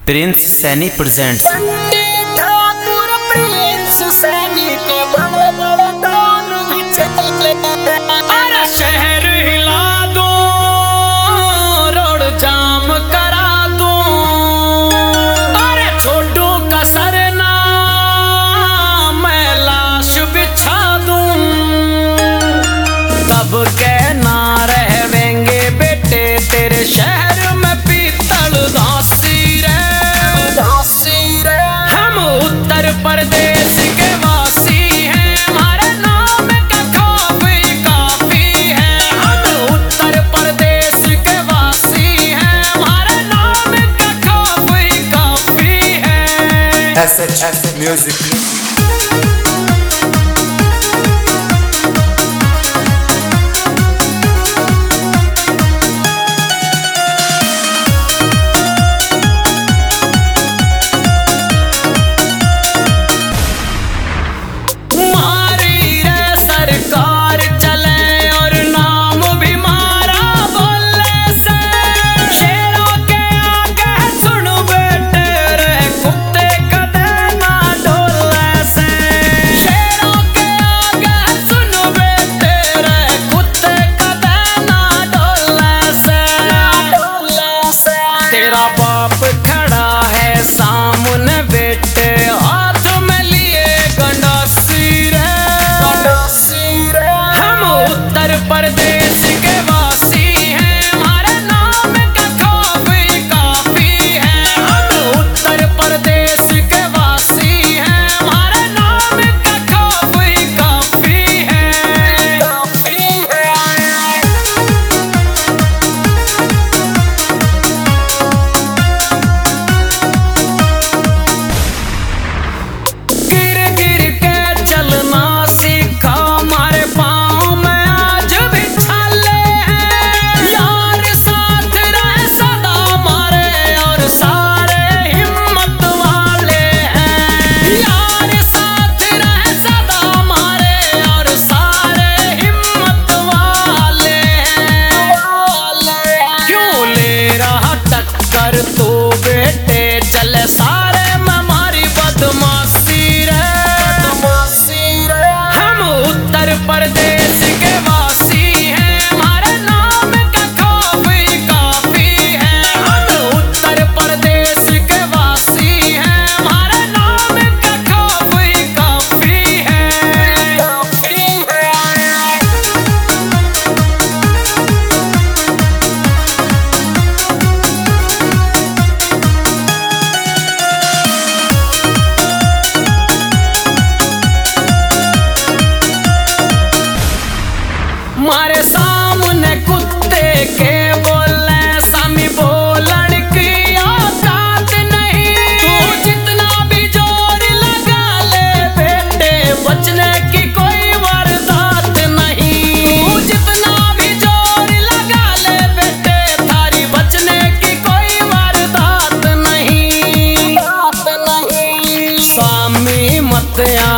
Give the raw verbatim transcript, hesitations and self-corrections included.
Prince Saini presents. Thakur Prince Saini के बड़े बड़े दान चले, अरे शहर हिला दो, रोड जाम करा दो, अरे छोटू का सरना मैं लाश बिछा दूं, तब कहना रहेंगे बेटे तेरे शहर में पीतल घासी रे, घासी रे। हम उत्तर प्रदेश के वासी हैं, हमारे नाम का खौफ ही काफी है। हम उत्तर प्रदेश के वासी हैं, हमारे नाम का खौफ ही काफी है। S H S music. तेरा बाप खड़ा है सामने बेटे, हाथ में लिए गंडासी रे, गंडासी रे। हम उत्तर प्रदेश के वासी हैं, हमारे नाम का खौफ ही काफी है। हम उत्तर प्रदेश के वासी हैं, हमारे नाम का खौफ ही काफी है, काफी है। तो बेटे चले सारे में हमारी बदमाशी रे, बदमाशी रे। हम उत्तर प्रदेश के वासी हैं, हमारे नाम का खौफ ही काफी है। हम उत्तर प्रदेश के वासी हैं, हमारे नाम का खौफ ही काफी है, काफी है। मारे सामने कुत्ते के बोले सामी बोलन की औकात नहीं, तू जितना भी जोर लगा ले बेटे बचने की कोई वारदात नहीं, तू जितना भी जोर लगा ले बेटे थारी बचने की कोई वारदात नहीं, बात नहीं। सामी मत